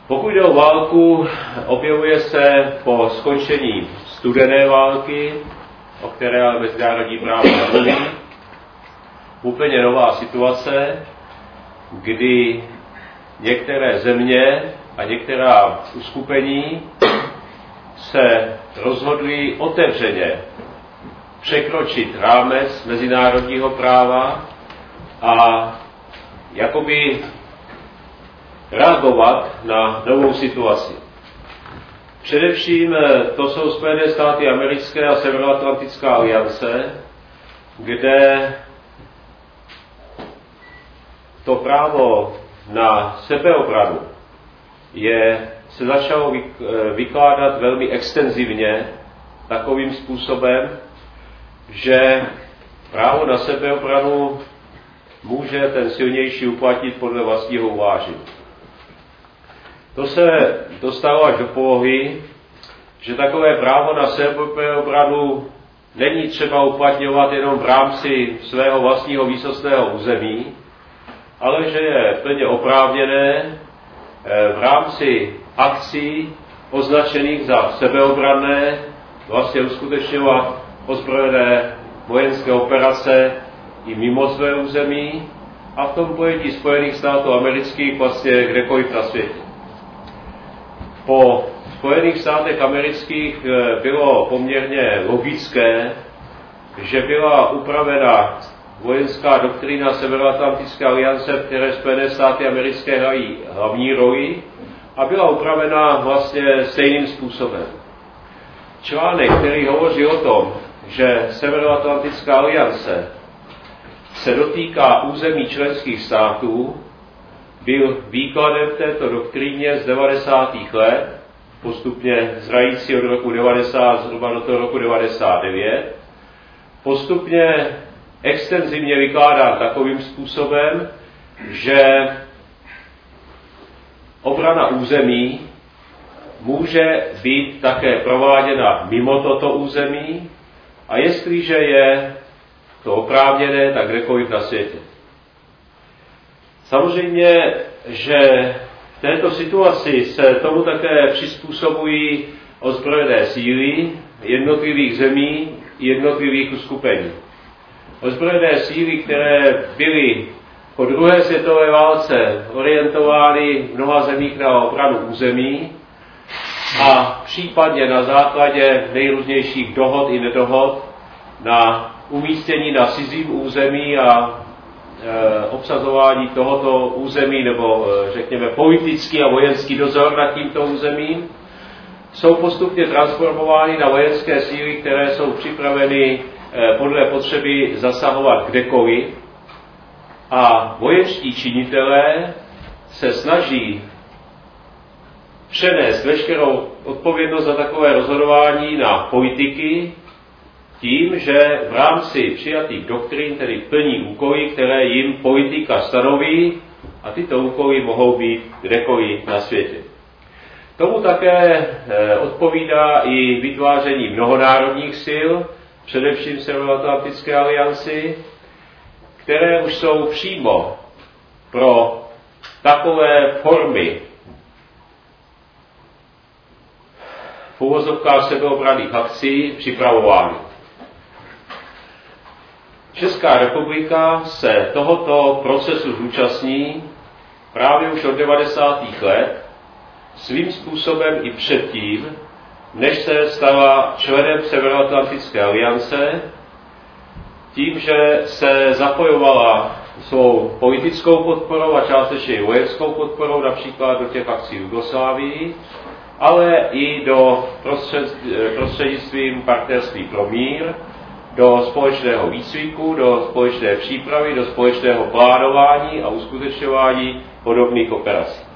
Pokud jde o válku, objevuje se po skončení studené války, o které ale mezinárodní právo nemluví, úplně nová situace, kdy některé země a některá uskupení se rozhodly otevřeně překročit rámec mezinárodního práva a jakoby reagovat na novou situaci. Především to jsou Spojené státy americké a Severoatlantická aliance, kde to právo na sebeobranu se začalo vykládat velmi extenzivně takovým způsobem, že právo na sebeobranu může ten silnější uplatnit podle vlastního uvážení. To se dostalo až do polohy, že takové právo na sebeobranu není třeba uplatňovat jenom v rámci svého vlastního výsostného území, ale že je plně oprávněné v rámci akcí označených za sebeobranné vlastně uskutečňovat ozbrojené vojenské operace i mimo své území a v tom pojetí Spojených států amerických vlastně kdekoliv na světě. Po Spojených státech amerických bylo poměrně logické, že byla upravena vojenská doktrína Severoatlantické aliance, v které Spojené státy americké hrají hlavní roli, a byla upravena vlastně stejným způsobem. Článek, který hovoří o tom, že Severoatlantická aliance se dotýká území členských států, byl výkladem této doktríně z 90. let, postupně zrající od roku 90 zhruba do toho roku 99, postupně extenzivně vykládán takovým způsobem, že obrana území může být také prováděna mimo toto území a jestliže je to oprávněné, tak kdekoliv na světě. Samozřejmě, že v této situaci se tomu také přizpůsobují ozbrojené síly jednotlivých zemí i jednotlivých uskupení. Ozbrojené síly, které byly po druhé světové válce orientovány v mnoha zemích na obranu území a případně na základě nejrůznějších dohod i nedohod na umístění na cizím území a obsazování tohoto území nebo řekněme politický a vojenský dozor nad tímto územím, jsou postupně transformovány na vojenské síly, které jsou připraveny podle potřeby zasahovat kdekoliv. A vojenští činitelé se snaží přenést veškerou odpovědnost za takové rozhodování na politiky tím, že v rámci přijatých doktrín tedy plní úkoly, které jim politika stanoví a tyto úkoly mohou být kdekoliv na světě. Tomu také odpovídá i vytváření mnohonárodních sil, především Severoatlantické alianci, které už jsou přímo pro takové formy v uvozovkách sebeobranných akcí připravovány. Česká republika se tohoto procesu zúčastní právě už od 90. let, svým způsobem i předtím, než se stala členem Severoatlantické aliance, tím, že se zapojovala svou politickou podporou a částečně i vojenskou podporou, například do těch akcí v Jugoslávii, ale i do prostřednictvím partnerství pro mír, do společného výcviku, do společné přípravy, do společného plánování a uskutečňování podobných operací.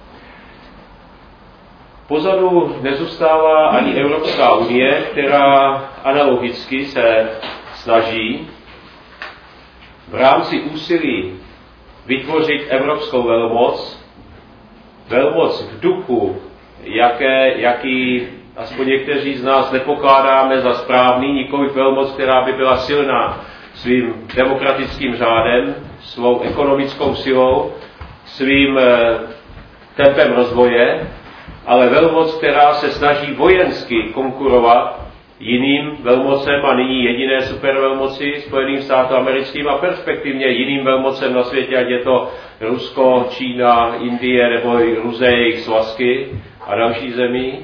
Pozadu nezůstává ani Evropská unie, která analogicky se snaží v rámci úsilí vytvořit evropskou velmoc v duchu, jaký aspoň někteří z nás nepokládáme za správný, nikoliv velmoc, která by byla silná svým demokratickým řádem, svou ekonomickou silou, svým tempem rozvoje, ale velmoc, která se snaží vojensky konkurovat jiným velmocem a nyní jediné supervelmoci, Spojeným státům americkým a perspektivně jiným velmocem na světě, ať je to Rusko, Čína, Indie nebo i různé jejich svazky a další zemí.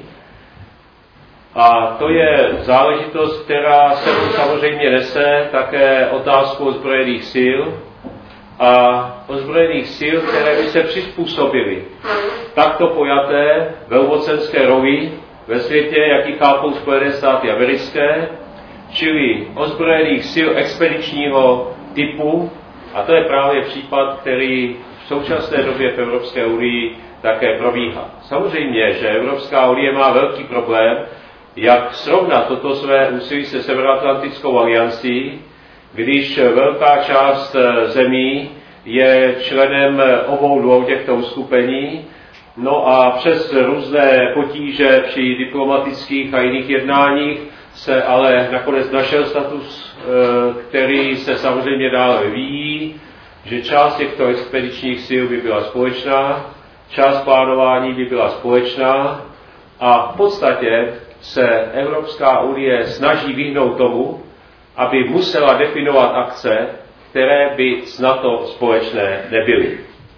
A to je záležitost, která se samozřejmě nese také otázku ozbrojených sil a ozbrojených sil, které by se přizpůsobily takto pojaté velmocenské roli ve světě, jaký chápou Spojené státy americké, čili ozbrojených sil expedičního typu, a to je právě případ, který v současné době v Evropské unii také probíhá. Samozřejmě, že Evropská unie má velký problém, jak srovnat toto své úsilí se Severoatlantickou aliancí, když velká část zemí je členem obou dvou těchto uskupení, no a přes různé potíže při diplomatických a jiných jednáních se ale nakonec našel status, který se samozřejmě dále vyvíjí, že část těchto expedičních sil by byla společná, část plánování by byla společná a v podstatě se Evropská unie snaží vyhnout tomu, aby musela definovat akce, které by s NATO společné nebyly.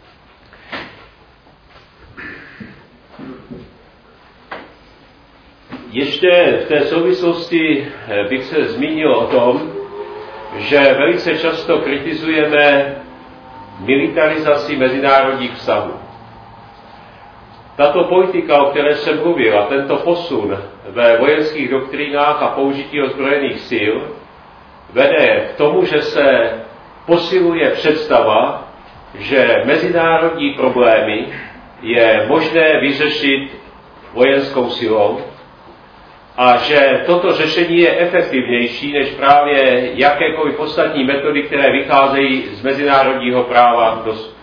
Ještě v té souvislosti bych se zmínil o tom, že velice často kritizujeme militarizaci mezinárodních vztahů. Tato politika, o které jsem mluvil, a tento posun ve vojenských doktrínách a použití ozbrojených sil vede k tomu, že se posiluje představa, že mezinárodní problémy je možné vyřešit vojenskou silou a že toto řešení je efektivnější než právě jakékoliv ostatní metody, které vycházejí z mezinárodního práva dosud.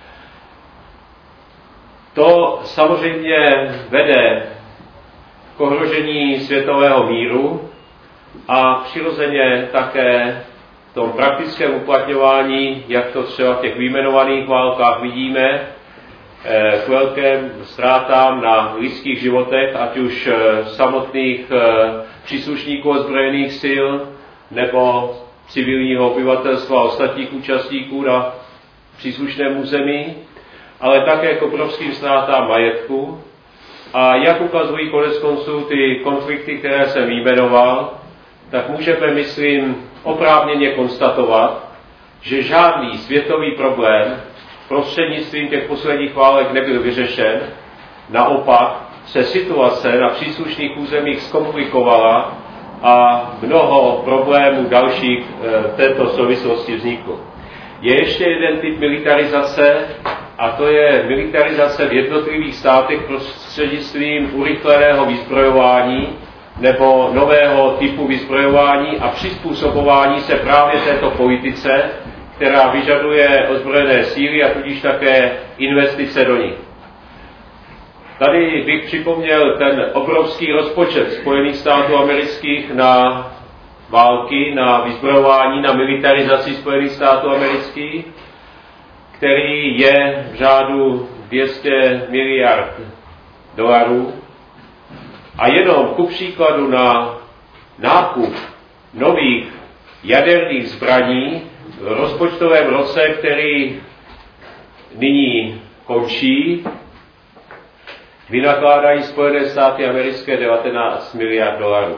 To samozřejmě vede k ohrožení světového míru a přirozeně také v tom praktickém uplatňování, jak to třeba v těch vyjmenovaných válkách vidíme, k velkým ztrátám na lidských životech, ať už samotných příslušníků ozbrojených sil nebo civilního obyvatelstva a ostatních účastníků na příslušném území, ale také k obrovským ztrátám majetku. A jak ukazují koneckonců ty konflikty, které jsem vyjmenoval, tak můžeme, myslím, oprávněně konstatovat, že žádný světový problém prostřednictvím těch posledních válek nebyl vyřešen. Naopak se situace na příslušných územích zkomplikovala a mnoho problémů dalších v této souvislosti vzniklo. Je ještě jeden typ militarizace, a to je militarizace v jednotlivých státech prostřednictvím urychleného vyzbrojování nebo nového typu vyzbrojování a přizpůsobování se právě této politice, která vyžaduje ozbrojené síly a tudíž také investice do nich. Tady bych připomněl ten obrovský rozpočet Spojených států amerických na války, na vyzbrojování, na militarizaci Spojených států amerických, který je v řádu 200 miliard dolarů. A jenom ku příkladu na nákup nových jaderných zbraní v rozpočtovém roce, který nyní končí, vynakládají Spojené státy americké 19 miliard dolarů.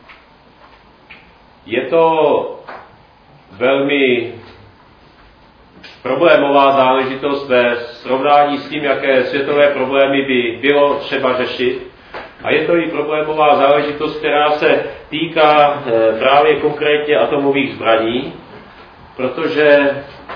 Je to velmi problémová záležitost ve srovnání s tím, jaké světové problémy by bylo třeba řešit. A je to i problémová záležitost, která se týká právě konkrétně atomových zbraní, protože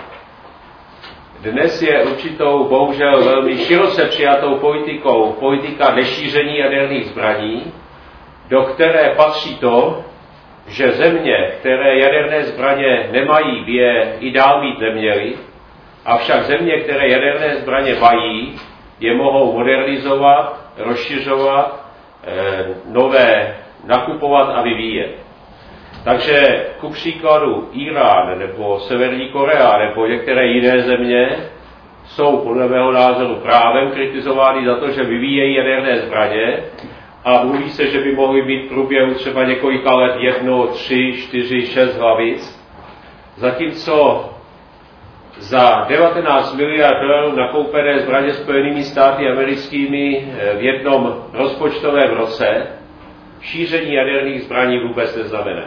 dnes je určitou, bohužel velmi široce přijatou politikou politika nešíření jaderných zbraní, do které patří to, že země, které jaderné zbraně nemají, by je i dál mít neměly, avšak země, které jaderné zbraně mají, je mohou modernizovat, rozšiřovat, nové nakupovat a vyvíjet. Takže ku příkladu Irán nebo Severní Korea nebo některé jiné země jsou podle mého názoru právem kritizovány za to, že vyvíjejí jaderné zbraně a mluví se, že by mohly být v průběhu třeba několika let 1, 3, 4, 6 hlavic. Zatímco za 19 miliard dolarů nakoupené zbraně Spojenými státy americkými v jednom rozpočtovém roce šíření jaderných zbraní vůbec neznamená.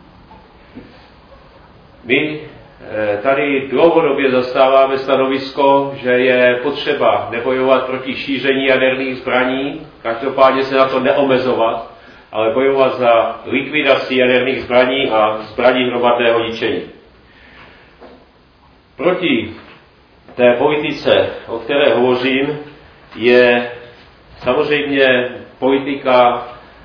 My tady dlouhodobě zastáváme stanovisko, že je potřeba nebojovat proti šíření jaderných zbraní, každopádně se na to neomezovat, ale bojovat za likvidaci jaderných zbraní a zbraní hromadného ničení. Proti té politice, o které hovořím, je samozřejmě politika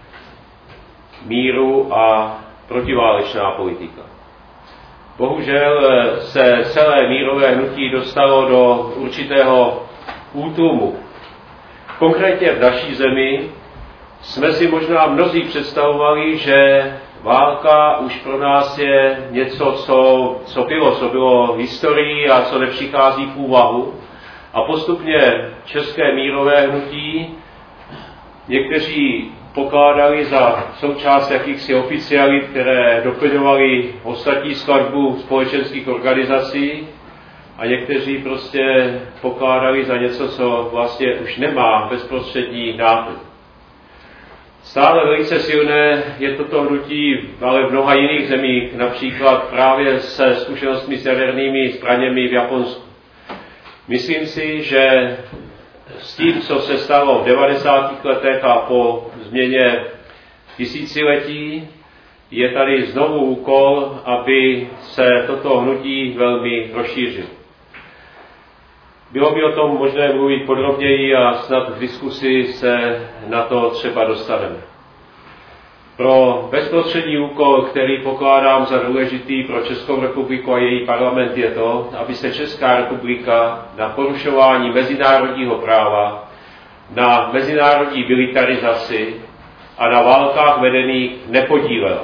míru a protiválečná politika. Bohužel se celé mírové hnutí dostalo do určitého útlumu. Konkrétně v naší zemi jsme si možná mnozí představovali, že válka už pro nás je něco, co bylo historií a co nepřichází v úvahu. A postupně české mírové hnutí někteří pokládali za součást jakýchsi oficialit, které doplňovaly ostatní skladbu společenských organizací, a někteří prostě pokládali za něco, co vlastně už nemá bezprostřední náplň. Stále velice silné je toto hnutí, ale v mnoha jiných zemích, například právě se zkušenostmi s jadernými zbraněmi v Japonsku. Myslím si, že s tím, co se stalo v 90. letech a po změně tisíciletí, je tady znovu úkol, aby se toto hnutí velmi rozšířilo. Bylo by o tom možné mluvit podrobněji a snad v diskusi se na to třeba dostaneme. Pro bezprostřední úkol, který pokládám za důležitý pro Českou republiku a její parlament, je to, aby se Česká republika na porušování mezinárodního práva, na mezinárodní militarizaci a na válkách vedených nepodílela.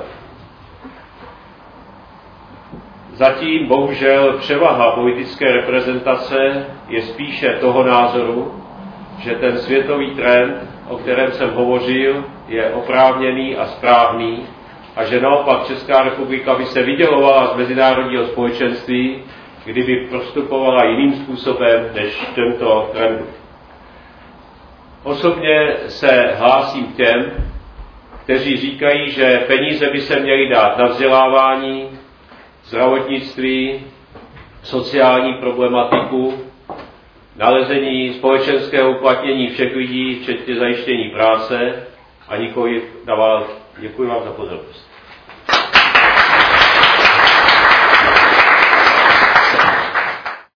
Zatím bohužel převaha politické reprezentace je spíše toho názoru, že ten světový trend, o kterém jsem hovořil, je oprávněný a správný a že naopak Česká republika by se vydělovala z mezinárodního společenství, kdyby postupovala jiným způsobem než tento trend. Osobně se hlásím k těm, kteří říkají, že peníze by se měly dát na vzdělávání, zdravotnictví, sociální problematiku, nalezení společenského uplatnění všech lidí, včetně zajištění práce a nikoli na války. Děkuji vám za pozornost.